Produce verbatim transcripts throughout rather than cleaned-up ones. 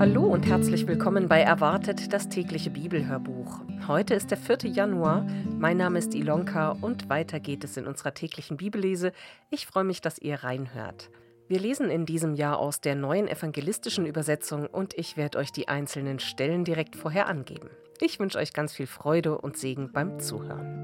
Hallo und herzlich willkommen bei Erwartet, das tägliche Bibelhörbuch. Heute ist der vierte Januar. Mein Name ist Ilonka und weiter geht es in unserer täglichen Bibellese. Ich freue mich, dass ihr reinhört. Wir lesen in diesem Jahr aus der neuen evangelistischen Übersetzung und ich werde euch die einzelnen Stellen direkt vorher angeben. Ich wünsche euch ganz viel Freude und Segen beim Zuhören.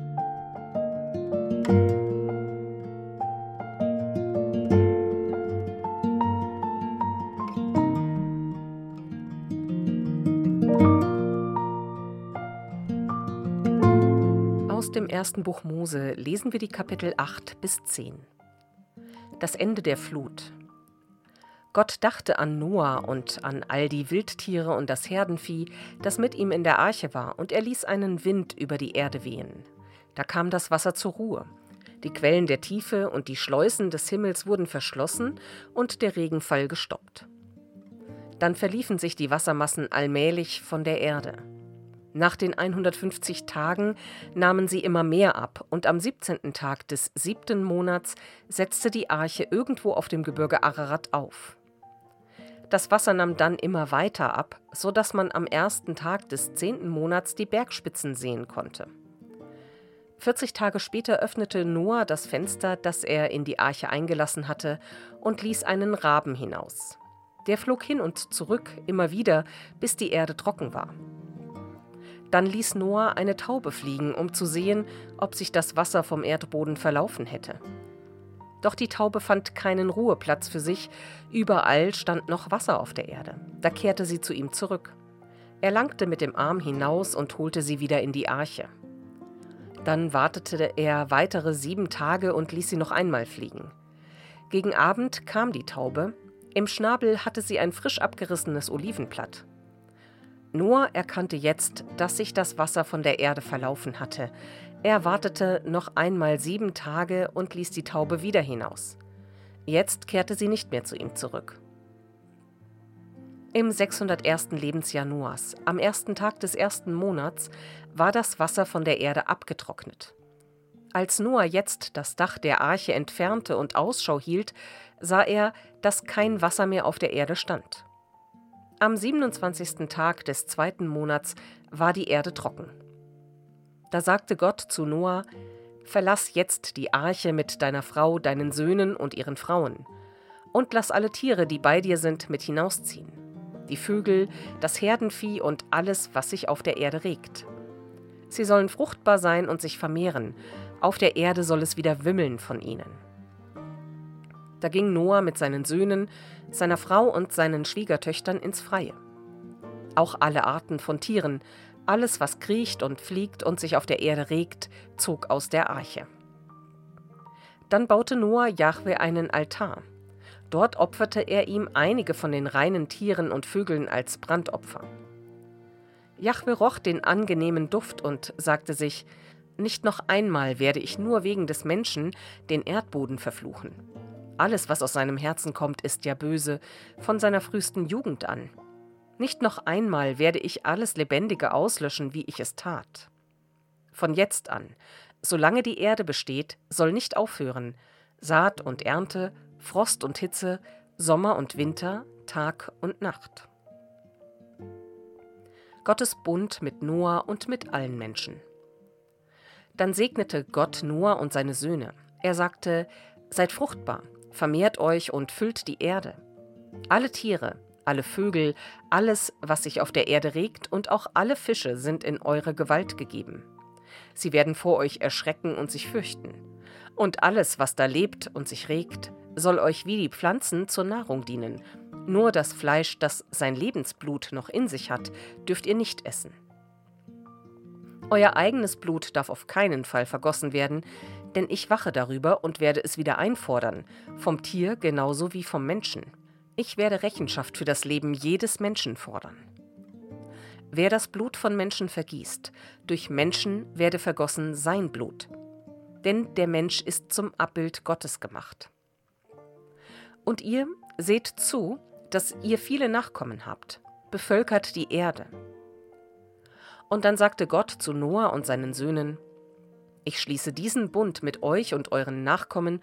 Aus dem ersten Buch Mose lesen wir die Kapitel acht bis zehn. Das Ende der Flut. Gott dachte an Noah und an all die Wildtiere und das Herdenvieh, das mit ihm in der Arche war, und er ließ einen Wind über die Erde wehen. Da kam das Wasser zur Ruhe. Die Quellen der Tiefe und die Schleusen des Himmels wurden verschlossen und der Regenfall gestoppt. Dann verliefen sich die Wassermassen allmählich von der Erde. Nach den hundertfünfzig Tagen nahmen sie immer mehr ab und am siebzehnten Tag des siebten Monats setzte die Arche irgendwo auf dem Gebirge Ararat auf. Das Wasser nahm dann immer weiter ab, sodass man am ersten Tag des zehnten Monats die Bergspitzen sehen konnte. vierzig Tage später öffnete Noah das Fenster, das er in die Arche eingelassen hatte, und ließ einen Raben hinaus. Der flog hin und zurück, immer wieder, bis die Erde trocken war. Dann ließ Noah eine Taube fliegen, um zu sehen, ob sich das Wasser vom Erdboden verlaufen hätte. Doch die Taube fand keinen Ruheplatz für sich, überall stand noch Wasser auf der Erde. Da kehrte sie zu ihm zurück. Er langte mit dem Arm hinaus und holte sie wieder in die Arche. Dann wartete er weitere sieben Tage und ließ sie noch einmal fliegen. Gegen Abend kam die Taube, im Schnabel hatte sie ein frisch abgerissenes Olivenblatt. Noah erkannte jetzt, dass sich das Wasser von der Erde verlaufen hatte. Er wartete noch einmal sieben Tage und ließ die Taube wieder hinaus. Jetzt kehrte sie nicht mehr zu ihm zurück. Im sechshundertersten Lebensjahr Noahs, am ersten Tag des ersten Monats, war das Wasser von der Erde abgetrocknet. Als Noah jetzt das Dach der Arche entfernte und Ausschau hielt, sah er, dass kein Wasser mehr auf der Erde stand. Am siebenundzwanzigsten Tag des zweiten Monats war die Erde trocken. Da sagte Gott zu Noah: Verlass jetzt die Arche mit deiner Frau, deinen Söhnen und ihren Frauen, und lass alle Tiere, die bei dir sind, mit hinausziehen, die Vögel, das Herdenvieh und alles, was sich auf der Erde regt. Sie sollen fruchtbar sein und sich vermehren, auf der Erde soll es wieder wimmeln von ihnen. Da ging Noah mit seinen Söhnen, seiner Frau und seinen Schwiegertöchtern ins Freie. Auch alle Arten von Tieren, alles, was kriecht und fliegt und sich auf der Erde regt, zog aus der Arche. Dann baute Noah Jahwe einen Altar. Dort opferte er ihm einige von den reinen Tieren und Vögeln als Brandopfer. Jahwe roch den angenehmen Duft und sagte sich: Nicht noch einmal werde ich nur wegen des Menschen den Erdboden verfluchen. Alles, was aus seinem Herzen kommt, ist ja böse, von seiner frühesten Jugend an. Nicht noch einmal werde ich alles Lebendige auslöschen, wie ich es tat. Von jetzt an, solange die Erde besteht, soll nicht aufhören, Saat und Ernte, Frost und Hitze, Sommer und Winter, Tag und Nacht. Gottes Bund mit Noah und mit allen Menschen. Dann segnete Gott Noah und seine Söhne. Er sagte: Seid fruchtbar, vermehrt euch und füllt die Erde. Alle Tiere, alle Vögel, alles, was sich auf der Erde regt, und auch alle Fische sind in eure Gewalt gegeben. Sie werden vor euch erschrecken und sich fürchten. Und alles, was da lebt und sich regt, soll euch wie die Pflanzen zur Nahrung dienen. Nur das Fleisch, das sein Lebensblut noch in sich hat, dürft ihr nicht essen. Euer eigenes Blut darf auf keinen Fall vergossen werden, denn ich wache darüber und werde es wieder einfordern, vom Tier genauso wie vom Menschen. Ich werde Rechenschaft für das Leben jedes Menschen fordern. Wer das Blut von Menschen vergießt, durch Menschen werde vergossen sein Blut. Denn der Mensch ist zum Abbild Gottes gemacht. Und ihr seht zu, dass ihr viele Nachkommen habt, bevölkert die Erde. Und dann sagte Gott zu Noah und seinen Söhnen: Ich schließe diesen Bund mit euch und euren Nachkommen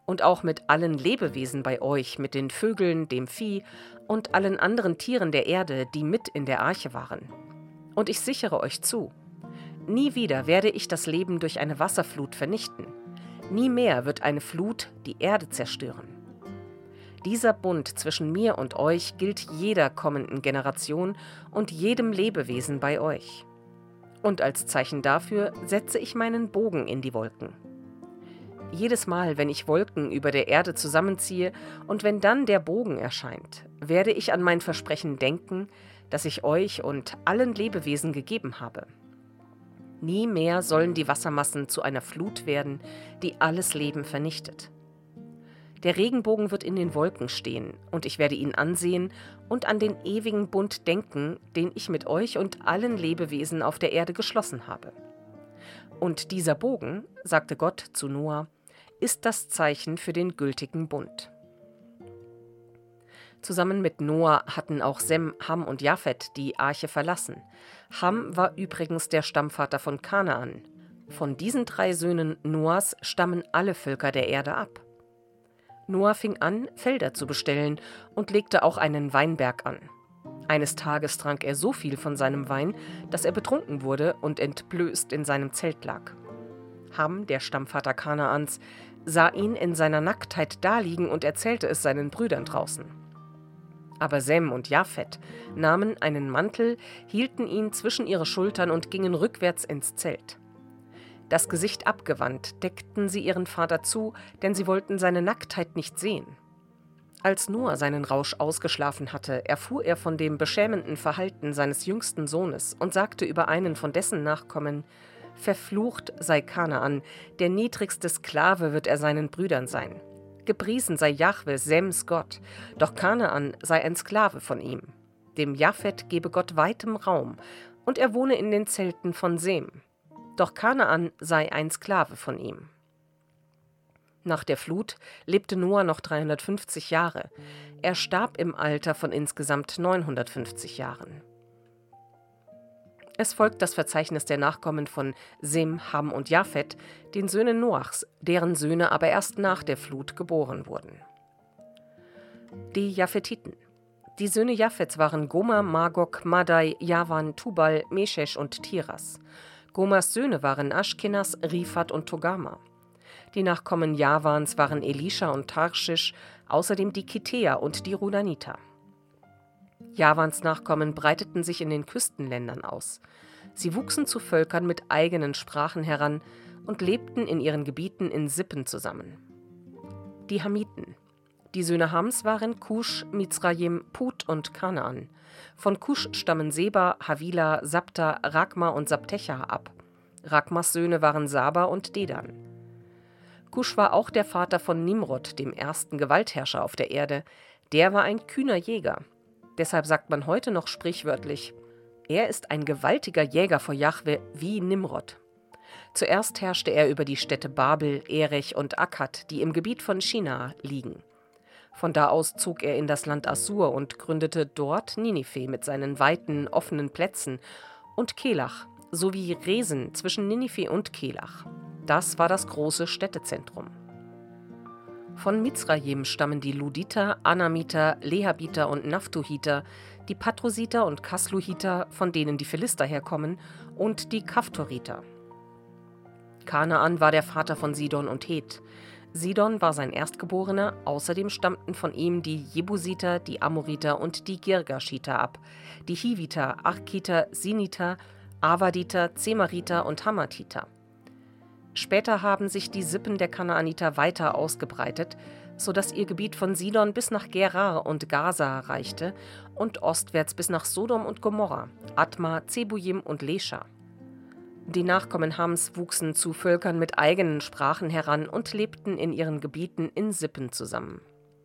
und auch mit allen Lebewesen bei euch, mit den Vögeln, dem Vieh und allen anderen Tieren der Erde, die mit in der Arche waren. Und ich sichere euch zu, nie wieder werde ich das Leben durch eine Wasserflut vernichten. Nie mehr wird eine Flut die Erde zerstören. Dieser Bund zwischen mir und euch gilt jeder kommenden Generation und jedem Lebewesen bei euch. Und als Zeichen dafür setze ich meinen Bogen in die Wolken. Jedes Mal, wenn ich Wolken über der Erde zusammenziehe und wenn dann der Bogen erscheint, werde ich an mein Versprechen denken, das ich euch und allen Lebewesen gegeben habe. Nie mehr sollen die Wassermassen zu einer Flut werden, die alles Leben vernichtet. Der Regenbogen wird in den Wolken stehen, und ich werde ihn ansehen und an den ewigen Bund denken, den ich mit euch und allen Lebewesen auf der Erde geschlossen habe. Und dieser Bogen, sagte Gott zu Noah, ist das Zeichen für den gültigen Bund. Zusammen mit Noah hatten auch Sem, Ham und Japhet die Arche verlassen. Ham war übrigens der Stammvater von Kanaan. Von diesen drei Söhnen Noahs stammen alle Völker der Erde ab. Noah fing an, Felder zu bestellen und legte auch einen Weinberg an. Eines Tages trank er so viel von seinem Wein, dass er betrunken wurde und entblößt in seinem Zelt lag. Ham, der Stammvater Kanaans, sah ihn in seiner Nacktheit daliegen und erzählte es seinen Brüdern draußen. Aber Sem und Japhet nahmen einen Mantel, hielten ihn zwischen ihre Schultern und gingen rückwärts ins Zelt. Das Gesicht abgewandt, deckten sie ihren Vater zu, denn sie wollten seine Nacktheit nicht sehen. Als Noah seinen Rausch ausgeschlafen hatte, erfuhr er von dem beschämenden Verhalten seines jüngsten Sohnes und sagte über einen von dessen Nachkommen: Verflucht sei Kanaan, der niedrigste Sklave wird er seinen Brüdern sein. Gepriesen sei Jahwe, Sems Gott, doch Kanaan sei ein Sklave von ihm. Dem Japhet gebe Gott weitem Raum, und er wohne in den Zelten von Sem. Doch Kanaan sei ein Sklave von ihm. Nach der Flut lebte Noah noch dreihundertfünfzig Jahre. Er starb im Alter von insgesamt neunhundertfünfzig Jahren. Es folgt das Verzeichnis der Nachkommen von Sem, Ham und Japhet, den Söhnen Noachs, deren Söhne aber erst nach der Flut geboren wurden. Die Japhetiten. Die Söhne Japhets waren Gomer, Magog, Madai, Javan, Tubal, Meshesh und Tiras. Gomers Söhne waren Aschkenas, Rifat und Togama. Die Nachkommen Javans waren Elisha und Tarschisch, außerdem die Kitheer und die Rudaniter. Javans Nachkommen breiteten sich in den Küstenländern aus. Sie wuchsen zu Völkern mit eigenen Sprachen heran und lebten in ihren Gebieten in Sippen zusammen. Die Hamiten. Die Söhne Hams waren Kusch, Mizrayim, Put und Kanaan. Von Kusch stammen Seba, Havila, Sabta, Ragma und Sabtecha ab. Ragmas Söhne waren Saba und Dedan. Kusch war auch der Vater von Nimrod, dem ersten Gewaltherrscher auf der Erde. Der war ein kühner Jäger. Deshalb sagt man heute noch sprichwörtlich: Er ist ein gewaltiger Jäger vor Jahwe wie Nimrod. Zuerst herrschte er über die Städte Babel, Erech und Akkad, die im Gebiet von Shinar liegen. Von da aus zog er in das Land Assur und gründete dort Ninive mit seinen weiten, offenen Plätzen und Kelach sowie Resen zwischen Ninive und Kelach. Das war das große Städtezentrum. Von Mizrayim stammen die Luditer, Anamiter, Lehabiter und Naphtuhiter, die Patrusiter und Kasluhiter, von denen die Philister herkommen, und die Kaftoriter. Kanaan war der Vater von Sidon und Heth. Sidon war sein Erstgeborener, außerdem stammten von ihm die Jebusiter, die Amoriter und die Girgashiter ab, die Hiviter, Arkiter, Siniter, Avaditer, Zemariter und Hamathiter. Später haben sich die Sippen der Kanaaniter weiter ausgebreitet, sodass ihr Gebiet von Sidon bis nach Gerar und Gaza reichte und ostwärts bis nach Sodom und Gomorra, Adma, Zebujim und Lescha. Die Nachkommen Hams wuchsen zu Völkern mit eigenen Sprachen heran und lebten in ihren Gebieten in Sippen zusammen.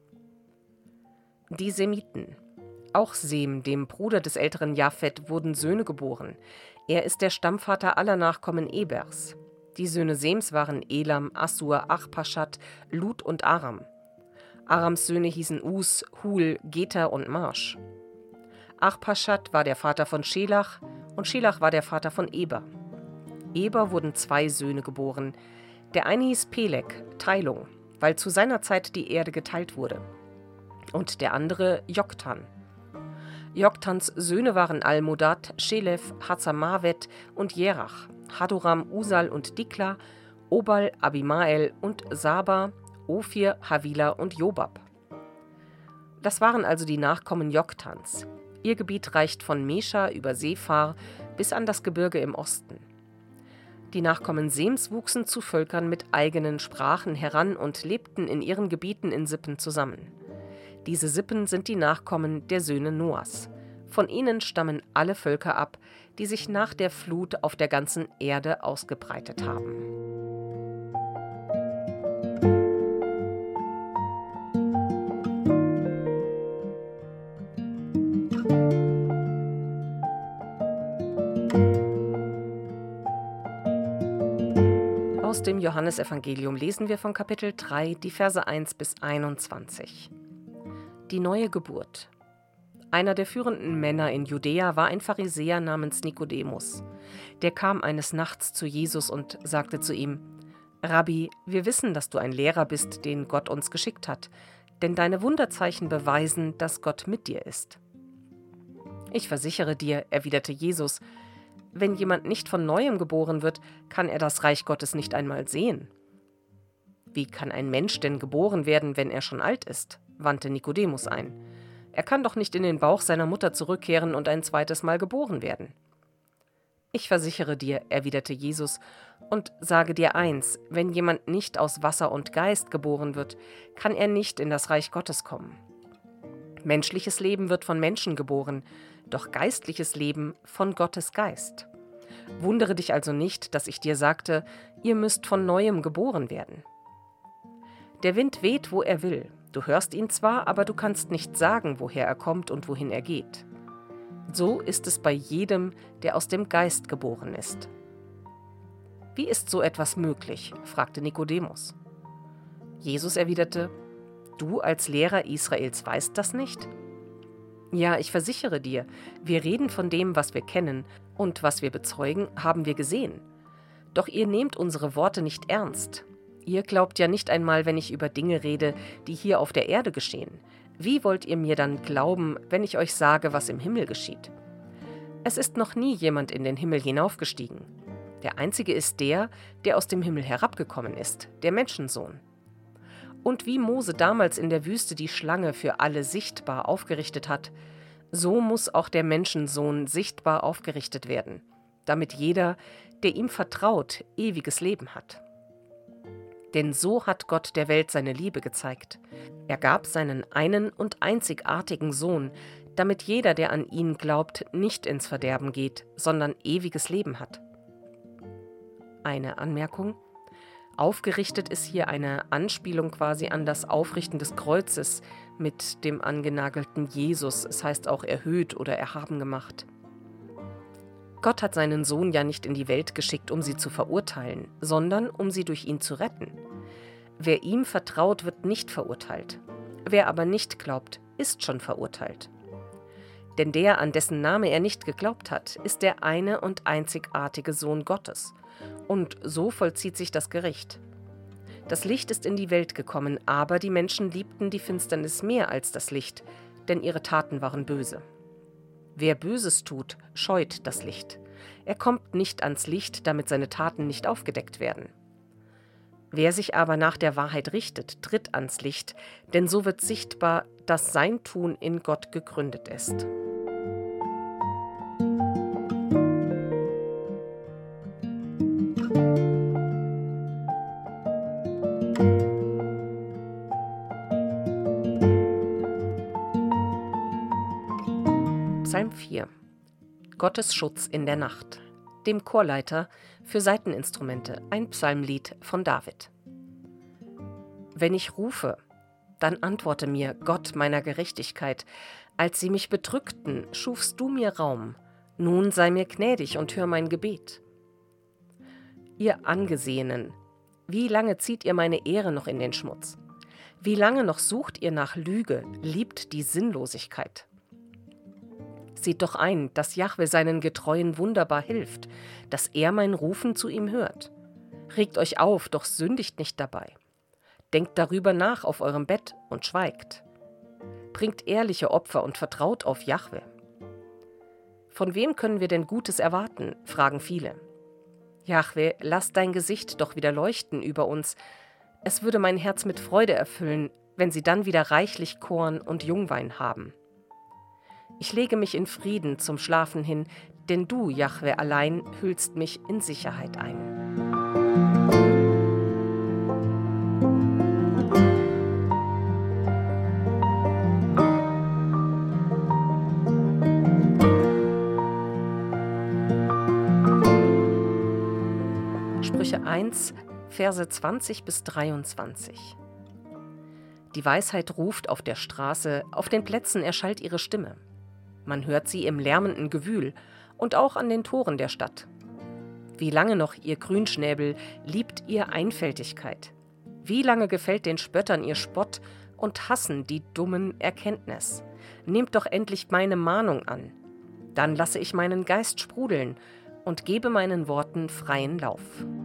Die Semiten. Auch Sem, dem Bruder des älteren Japhet, wurden Söhne geboren. Er ist der Stammvater aller Nachkommen Ebers. Die Söhne Sems waren Elam, Assur, Achpaschad, Lud und Aram. Arams Söhne hießen Us, Hul, Geter und Marsch. Achpaschad war der Vater von Schelach und Schelach war der Vater von Eber. Eber wurden zwei Söhne geboren. Der eine hieß Peleg, Teilung. weil zu seiner Zeit die Erde geteilt wurde. Und der andere Joktan. Joktans Söhne waren Almodad, Schelef, Hazarmavet und Jerach, Hadoram, Usal und Dikla, Obal, Abimael und Saba, Ophir, Havila und Jobab. Das waren also die Nachkommen Joktans. Ihr Gebiet reicht von Mesha über Sephar bis an das Gebirge im Osten. Die Nachkommen Sems wuchsen zu Völkern mit eigenen Sprachen heran und lebten in ihren Gebieten in Sippen zusammen. Diese Sippen sind die Nachkommen der Söhne Noahs. Von ihnen stammen alle Völker ab, die sich nach der Flut auf der ganzen Erde ausgebreitet haben. Aus dem Johannesevangelium lesen wir von Kapitel drei, die Verse eins bis einundzwanzig. Die neue Geburt. Einer der führenden Männer in Judäa war ein Pharisäer namens Nikodemus. Der kam eines Nachts zu Jesus und sagte zu ihm: Rabbi, wir wissen, dass du ein Lehrer bist, den Gott uns geschickt hat, denn deine Wunderzeichen beweisen, dass Gott mit dir ist. Ich versichere dir, erwiderte Jesus, wenn jemand nicht von Neuem geboren wird, kann er das Reich Gottes nicht einmal sehen. Wie kann ein Mensch denn geboren werden, wenn er schon alt ist? Wandte Nikodemus ein. Er kann doch nicht in den Bauch seiner Mutter zurückkehren und ein zweites Mal geboren werden. Ich versichere dir, erwiderte Jesus, und sage dir eins, wenn jemand nicht aus Wasser und Geist geboren wird, kann er nicht in das Reich Gottes kommen. Menschliches Leben wird von Menschen geboren, doch geistliches Leben von Gottes Geist. Wundere dich also nicht, dass ich dir sagte, ihr müsst von Neuem geboren werden. Der Wind weht, wo er will. Du hörst ihn zwar, aber du kannst nicht sagen, woher er kommt und wohin er geht. So ist es bei jedem, der aus dem Geist geboren ist. Wie ist so etwas möglich? Fragte Nikodemus. Jesus erwiderte: Du als Lehrer Israels weißt das nicht? Ja, ich versichere dir, wir reden von dem, was wir kennen, und was wir bezeugen, haben wir gesehen. Doch ihr nehmt unsere Worte nicht ernst. Ihr glaubt ja nicht einmal, wenn ich über Dinge rede, die hier auf der Erde geschehen. Wie wollt ihr mir dann glauben, wenn ich euch sage, was im Himmel geschieht? Es ist noch nie jemand in den Himmel hinaufgestiegen. Der Einzige ist der, der aus dem Himmel herabgekommen ist, der Menschensohn. Und wie Mose damals in der Wüste die Schlange für alle sichtbar aufgerichtet hat, so muss auch der Menschensohn sichtbar aufgerichtet werden, damit jeder, der ihm vertraut, ewiges Leben hat. Denn so hat Gott der Welt seine Liebe gezeigt. Er gab seinen einen und einzigartigen Sohn, damit jeder, der an ihn glaubt, nicht ins Verderben geht, sondern ewiges Leben hat. Eine Anmerkung: Aufgerichtet ist hier eine Anspielung quasi an das Aufrichten des Kreuzes mit dem angenagelten Jesus, es heißt auch erhöht oder erhaben gemacht. Gott hat seinen Sohn ja nicht in die Welt geschickt, um sie zu verurteilen, sondern um sie durch ihn zu retten. Wer ihm vertraut, wird nicht verurteilt. Wer aber nicht glaubt, ist schon verurteilt. Denn der, an dessen Name er nicht geglaubt hat, ist der eine und einzigartige Sohn Gottes. Und so vollzieht sich das Gericht. Das Licht ist in die Welt gekommen, aber die Menschen liebten die Finsternis mehr als das Licht, denn ihre Taten waren böse. Wer Böses tut, scheut das Licht. Er kommt nicht ans Licht, damit seine Taten nicht aufgedeckt werden. Wer sich aber nach der Wahrheit richtet, tritt ans Licht, denn so wird sichtbar, dass sein Tun in Gott gegründet ist. Psalm vier. Gottes Schutz in der Nacht. Dem Chorleiter für Saiteninstrumente, ein Psalmlied von David. Wenn ich rufe, dann antworte mir, Gott meiner Gerechtigkeit. Als sie mich bedrückten, schufst du mir Raum. Nun sei mir gnädig und hör mein Gebet. Ihr Angesehenen, wie lange zieht ihr meine Ehre noch in den Schmutz? Wie lange noch sucht ihr nach Lüge, liebt die Sinnlosigkeit? Seht doch ein, dass Jahwe seinen Getreuen wunderbar hilft, dass er mein Rufen zu ihm hört. Regt euch auf, doch sündigt nicht dabei. Denkt darüber nach auf eurem Bett und schweigt. Bringt ehrliche Opfer und vertraut auf Jahwe. Von wem können wir denn Gutes erwarten, fragen viele. Jahwe, lass dein Gesicht doch wieder leuchten über uns. Es würde mein Herz mit Freude erfüllen, wenn sie dann wieder reichlich Korn und Jungwein haben. Ich lege mich in Frieden zum Schlafen hin, denn du, Jahwe, allein hüllst mich in Sicherheit ein. Sprüche eins, Verse zwanzig bis dreiundzwanzig. Die Weisheit ruft auf der Straße, auf den Plätzen erschallt ihre Stimme. Man hört sie im lärmenden Gewühl und auch an den Toren der Stadt. Wie lange noch, ihr Grünschnäbel, liebt ihr Einfältigkeit? Wie lange gefällt den Spöttern ihr Spott und hassen die Dummen Erkenntnis? Nehmt doch endlich meine Mahnung an. Dann lasse ich meinen Geist sprudeln und gebe meinen Worten freien Lauf.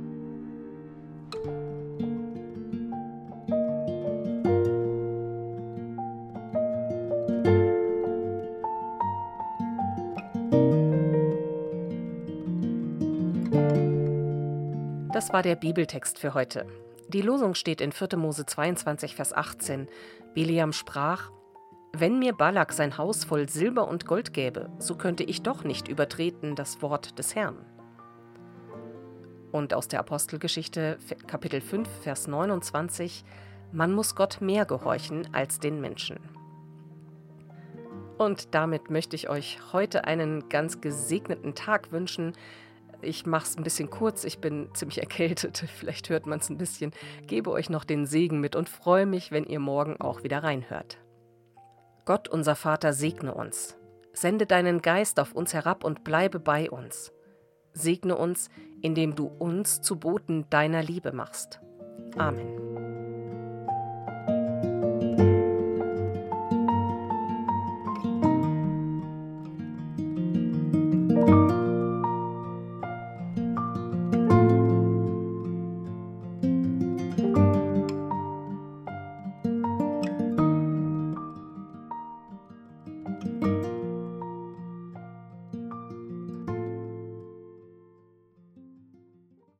Das war der Bibeltext für heute. Die Losung steht in vierter Mose zweiundzwanzig, Vers achtzehn. Bileam sprach: Wenn mir Balak sein Haus voll Silber und Gold gäbe, so könnte ich doch nicht übertreten das Wort des Herrn. Und aus der Apostelgeschichte, Kapitel fünf, Vers neunundzwanzig: Man muss Gott mehr gehorchen als den Menschen. Und damit möchte ich euch heute einen ganz gesegneten Tag wünschen. Ich mache es ein bisschen kurz, ich bin ziemlich erkältet, vielleicht hört man es ein bisschen, gebe euch noch den Segen mit und freue mich, wenn ihr morgen auch wieder reinhört. Gott, unser Vater, segne uns. Sende deinen Geist auf uns herab und bleibe bei uns. Segne uns, indem du uns zu Boten deiner Liebe machst. Amen.